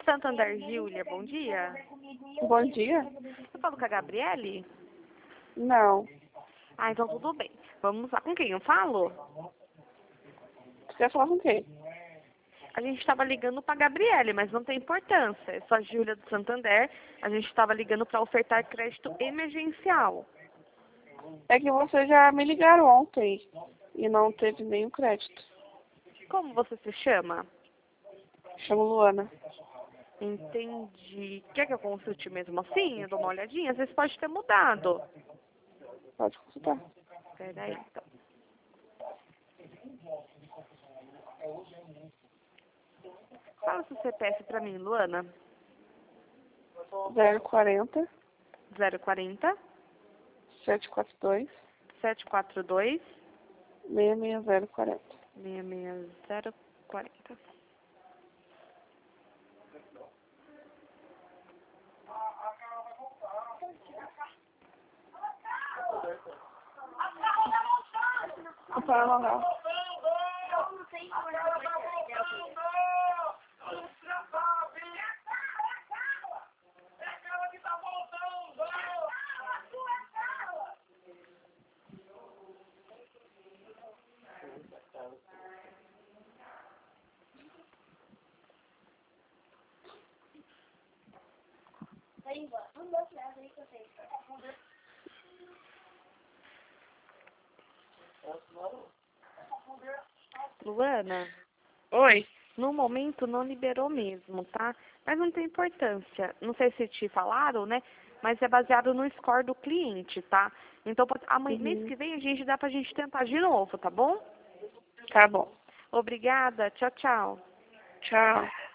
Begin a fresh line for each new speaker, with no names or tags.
Santander, Júlia, bom dia.
Bom dia?
Eu falo com a Gabriele?
Não.
Ah, então tudo bem. Vamos lá. Com quem eu falo?
Você quer falar com quem?
A gente estava ligando para a Gabriele, mas não tem importância. É só a Júlia do Santander. A gente estava ligando para ofertar crédito emergencial.
É que vocês já me ligaram ontem e não teve nenhum crédito.
Como você se chama?
Chamo Luana.
Entendi. Quer que eu consulte mesmo assim? Eu dou uma olhadinha? Às vezes pode ter mudado.
Pode consultar.
Peraí, então. Fala seu CPF para mim, Luana.
040
040
742
742
66040.
66040.
Para Mangal.
Luana,
Oi.
no momento não liberou mesmo, tá? Mas não tem importância. Não sei se te falaram, né? Mas é baseado no score do cliente, tá? Então, amanhã, mês que vem, dá pra gente tentar de novo, tá bom?
Tá bom.
Obrigada. Tchau, tchau.
Tchau.